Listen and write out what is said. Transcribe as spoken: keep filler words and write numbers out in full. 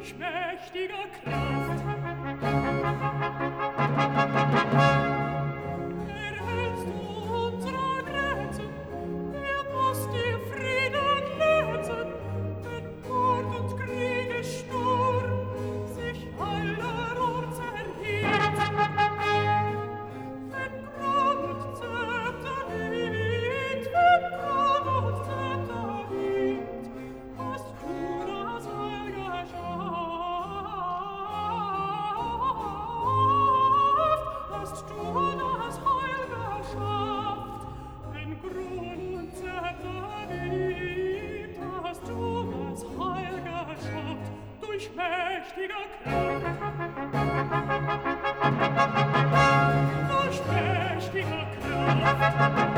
durch mächtige Kraft. Erhältst du unsere Grenzen, er muss dir Frieden letzen, wenn Mord und Kriegessturm sich allerorts erhebt. Wenn Kron und Zepter liegt, wenn Kron und Zepter liegt, hast du das Heil geschafft, hast du das Heil geschafft. Wenn Kron und Zepter liegt, hast du das Heil geschafft, durch mächtige Kraft. Durch mächtige Kraft.